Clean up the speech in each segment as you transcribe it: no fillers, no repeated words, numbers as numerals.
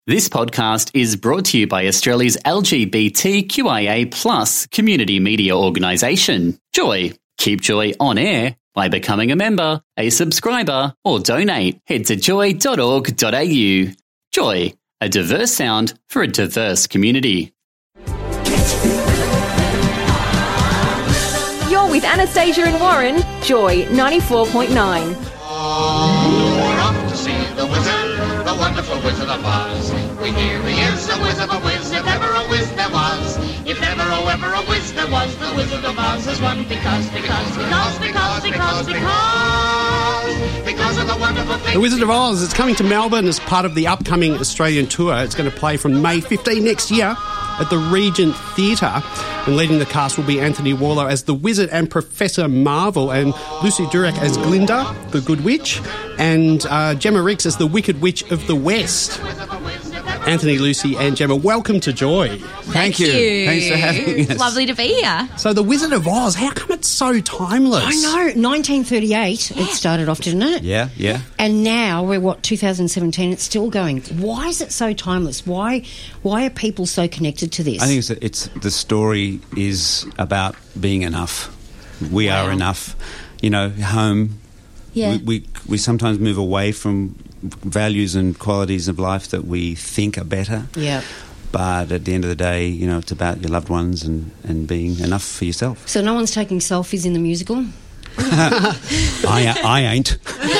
This podcast is brought to you by Australia's LGBTQIA+ community media organisation, Joy. Keep Joy on air by becoming a member, a subscriber, or donate. Head to joy.org.au. Joy, a diverse sound for a diverse community. You're with Anastasia and Warren, Joy 94.9. We're off to see the wizard, the wonderful Wizard of Oz. We hear he is a whiz of a whiz, if ever a whiz there was. If ever a whiz there was, the Wizard of Oz is one because of the wonderful thing. The Wizard of Oz is coming to Melbourne as part of the upcoming Australian tour. It's going to play from May 15 next year at the Regent Theatre. And leading the cast will be Anthony Warlow as the Wizard and Professor Marvel, and Lucy Durack as Glinda, the Good Witch, and Gemma Ricks as the Wicked Witch of the West. Anthony, Lucy and Gemma, welcome to Joy. Thank you. Thanks for having us. Lovely to be here. So The Wizard of Oz, how come it's so timeless? I know, 1938 it started off, didn't it? Yeah. And now we're, 2017, it's still going. Why is it so timeless? Why are people so connected to this? I think it's the story is about being enough. We are enough. You know, home. Yeah. We sometimes move away from values and qualities of life that we think are better. Yeah. But at the end of the day, you know, it's about your loved ones and being enough for yourself. So no one's taking selfies in the musical? I ain't.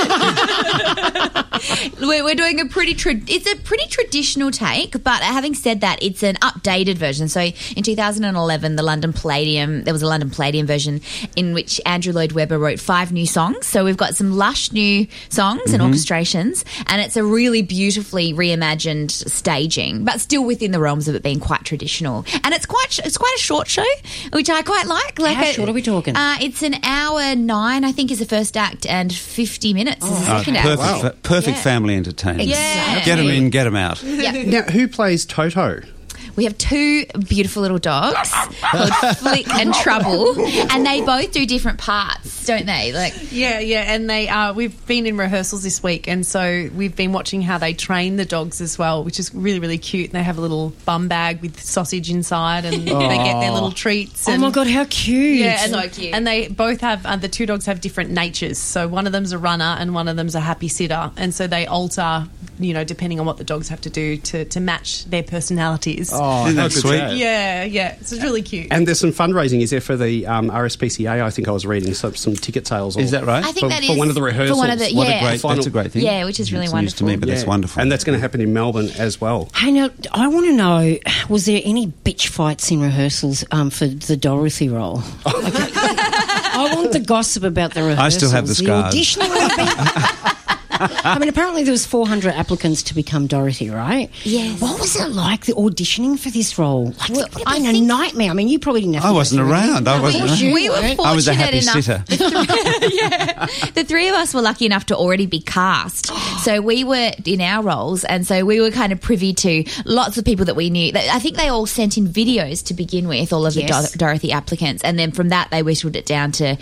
We're doing it's a pretty traditional take, but having said that, it's an updated version. So in 2011, there was a London Palladium version in which Andrew Lloyd Webber wrote 5 new songs. So we've got some lush new songs and orchestrations, and it's a really beautifully reimagined staging, but still within the realms of it being quite traditional. And it's quite a short show, which I quite like. How short are we talking? It's an hour 9, I think, is the first act, and 50 minutes is the second act. Perfect family entertainment. Exactly. Get them in, get them out. Yep. Now, who plays Toto? We have 2 beautiful little dogs called Flick and Trouble, and they both do different parts, don't they? Yeah, and we've been in rehearsals this week, and so we've been watching how they train the dogs as well, which is really, really cute. They have a little bum bag with sausage inside, and they get their little treats. Oh my God, how cute! Yeah, so cute. And they both have the 2 dogs have different natures. So one of them's a runner, and one of them's a happy sitter, and so they alter, you know, depending on what the dogs have to do to match their personalities. Oh, Isn't that sweet? Yeah. So it's really cute. And there's some fundraising, is there, for the RSPCA? I think I was reading some ticket sales. Is that right? I think for one of the rehearsals. that's That's a great thing. Yeah, which is really it's wonderful. news to me, but that's wonderful. And that's going to happen in Melbourne as well. Hey, now, I want to know, was there any bitch fights in rehearsals for the Dorothy role? I want the gossip about the rehearsals. I still have the scars. Auditioning would have been... I mean, apparently there was 400 applicants to become Dorothy, right? Yes. What was it like, the auditioning for this role? Like, it would have been a nightmare. I mean, you probably didn't have to I wasn't around. We were fortunate I was a happy enough. sitter. The 3 of us were lucky enough to already be cast. So we were in our roles, and so we were kind of privy to lots of people that we knew. I think they all sent in videos to begin with, all of the Dorothy applicants, and then from that they whittled it down to...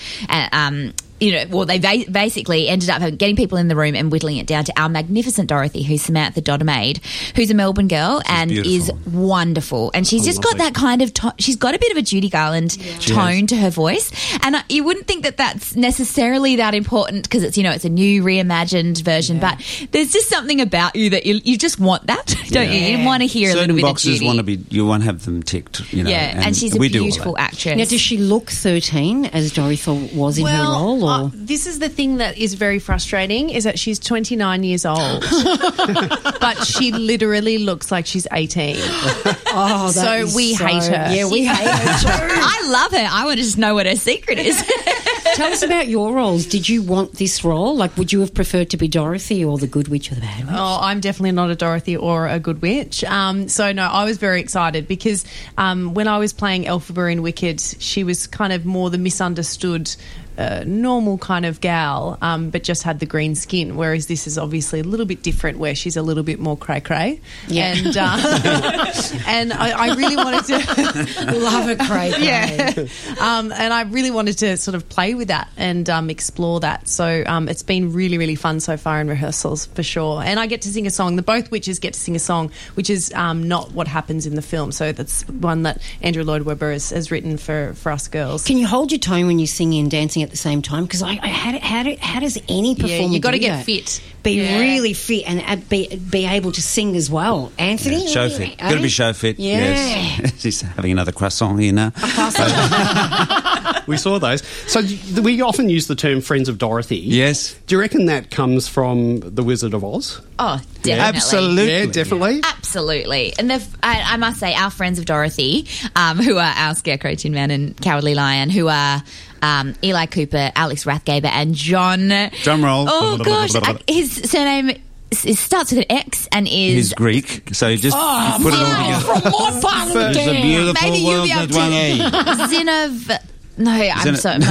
they basically ended up getting people in the room and whittling it down to our magnificent Dorothy, who's Samantha Dodemaide, who's a Melbourne girl and is wonderful. And she's just got that kind of... she's got a bit of a Judy Garland tone to her voice. And you wouldn't think that that's necessarily that important because it's, it's a new reimagined version. But there's just something about you that you just want that, don't you? You want to hear Certain a little bit boxes of Judy. want to be... You want to have them ticked, Yeah, and she's a beautiful actress. Now, does she look 13 as Dorothy was in her role? Or? This is the thing that is very frustrating, is that she's 29 years old, but she literally looks like she's 18. Oh, so we hate her. Yeah, we hate her too. I love her. I want to just know what her secret is. Tell us about your roles. Did you want this role? Like, would you have preferred to be Dorothy or the Good Witch or the Bad Witch? Oh, I'm definitely not a Dorothy or a Good Witch. So, no, I was very excited because when I was playing Elphaba in Wicked, she was kind of more the misunderstood a normal kind of gal, but just had the green skin, whereas this is obviously a little bit different where she's a little bit more cray-cray. Yeah. And, and I really wanted to... Love a cray-cray. Yeah. And I really wanted to sort of play with that and explore that. So it's been really, really fun so far in rehearsals, for sure. And I get to sing a song. Both witches get to sing a song, which is not what happens in the film. So that's one that Andrew Lloyd Webber has written for us girls. Can you hold your tone when you're singing and dancing at the same time? Because how does any performer you got to do get that? fit. Be really fit and be able to sing as well. Anthony? Show fit. Got to be show fit. Yeah. Yes. He's having another croissant here now. We saw those. So we often use the term Friends of Dorothy. Yes. Do you reckon that comes from The Wizard of Oz? Oh, definitely. Absolutely. Yeah, definitely. Absolutely. And I must say, our Friends of Dorothy, who are our Scarecrow, Tin Man and Cowardly Lion, who are Eli Cooper, Alex Rathgaber and John... Drum roll. Oh, gosh. His surname... It starts with an X and is... He's Greek, so you just put it all together. From what part of the It's a town? beautiful Maybe you'll world be able that one A. Zinov... No, I'm sorry.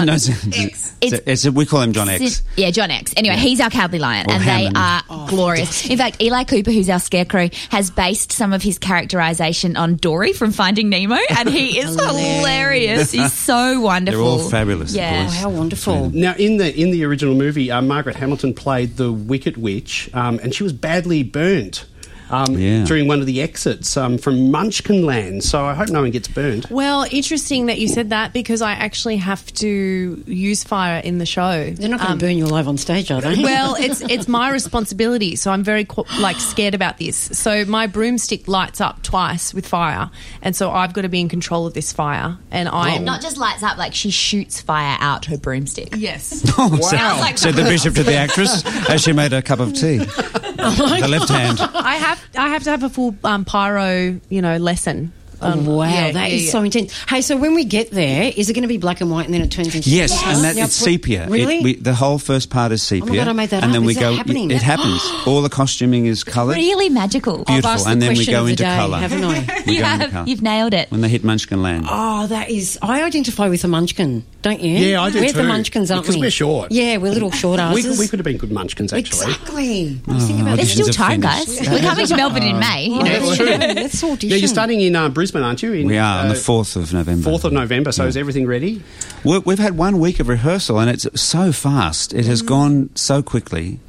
We call him John X. Yeah, John X. Anyway, he's our Cowardly Lion, Or and Hammond. they are glorious. In fact, Eli Cooper, who's our Scarecrow, has based some of his characterization on Dory from Finding Nemo, and he is hilarious. He's so wonderful. They're all fabulous, the Yeah. boys. How wonderful. Now, in the original movie, Margaret Hamilton played the Wicked Witch, and she was badly burnt during one of the exits from Munchkin Land. So I hope no one gets burnt. Well, interesting that you said that, because I actually have to use fire in the show. They're not going to burn you alive on stage, are they? Well, it's my responsibility, so I'm very scared about this. So my broomstick lights up twice with fire, and so I've got to be in control of this fire. And I'm Not just lights up, like she shoots fire out her broomstick. yes. Wow. Said the bishop to the actress as she made a cup of tea. The left hand. I have to have a full pyro, lesson. Wow, that is so intense. Hey, so when we get there, is it going to be black and white and then it turns into... Yes, and it's sepia. Really? The whole first part is sepia. Oh my God, I made that and up. then we Is that go. happening? It happens. All the costuming is coloured. Really magical. I've Beautiful, asked the and then we question go of the into day, colour. haven't I? We You go into have. colour. You've nailed it. When they hit Munchkin Land. Oh, that is... I identify with a munchkin, don't you? Yeah, I do We're too. the munchkins, aren't we? Because we're short. Yeah, we're little short asses. We could have been good munchkins, actually. Exactly. They're still Auditions are time, finished. guys. We're coming to Melbourne in May. You know. That's true. Let's audition. Now, you're starting in Brisbane, aren't you? We are on the 4th of November. 4th of November, so is everything ready? We've had 1 week of rehearsal, and it's so fast. It has gone so quickly.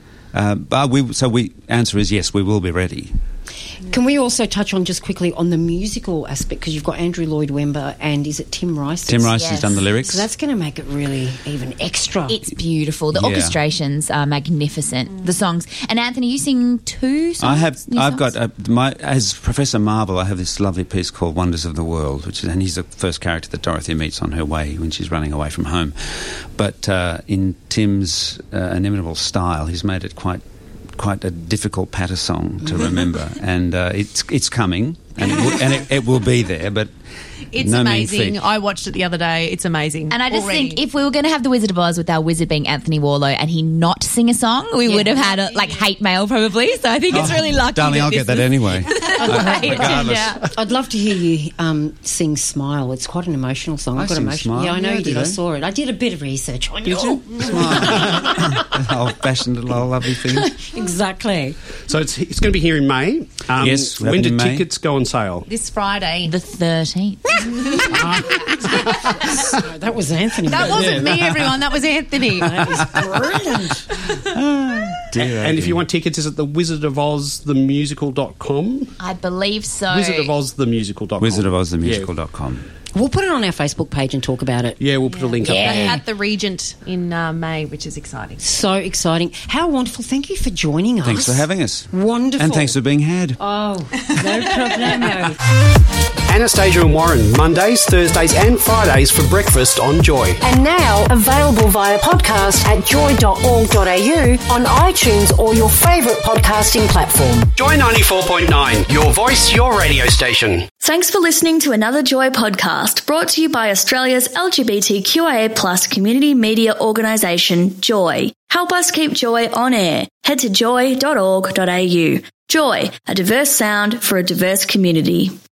Answer is yes, we will be ready. Can we also touch on just quickly on the musical aspect, because you've got Andrew Lloyd Webber and is it Tim Rice? Tim Rice Yes. has done the lyrics. So that's going to make it really even extra. It's beautiful. The Yeah. orchestrations are magnificent. The songs. And Anthony, you sing 2 songs? I've got as Professor Marvel. I have this lovely piece called "Wonders of the World," and he's the first character that Dorothy meets on her way when she's running away from home. But in Tim's inimitable style, he's made it quite a difficult patter song to remember, and it's coming, and it will be there, but It's no mean amazing. feat. I watched it the other day. It's amazing. And I just already. think if we were going to have the Wizard of Oz with our wizard being Anthony Warlow and he not sing a song, we would have had hate mail probably. So I think it's really lucky. Darling, I'll get that anyway. Yeah. I'd love to hear you sing "Smile." It's quite an emotional song. I I've got sing emotion. Smile. Yeah, I know Yeah, you did. did I I? saw it. I did a bit of research on you. Old-fashioned little lovely thing. Exactly. So it's going to be here in May. Yes, when do in May. tickets go on sale? this Friday. The 13th. That was Anthony. That wasn't me, everyone. That was Anthony. brilliant. And if you want tickets, is it the Wizard of Oz, themusical.com? I believe so. Wizard of Oz, themusical.com. Wizard of Oz, themusical.com. We'll put it on our Facebook page and talk about it. Yeah, we'll put a link up there. At the Regent in May, which is exciting. So exciting. How wonderful. Thank you for joining us. Thanks for having us. Wonderful. And thanks for being had. Oh, no problemo. Anastasia and Warren, Mondays, Thursdays and Fridays for breakfast on Joy. And now available via podcast at joy.org.au on iTunes or your favourite podcasting platform. Joy 94.9, your voice, your radio station. Thanks for listening to another Joy podcast brought to you by Australia's LGBTQIA+ community media organisation, Joy. Help us keep Joy on air. Head to joy.org.au. Joy, a diverse sound for a diverse community.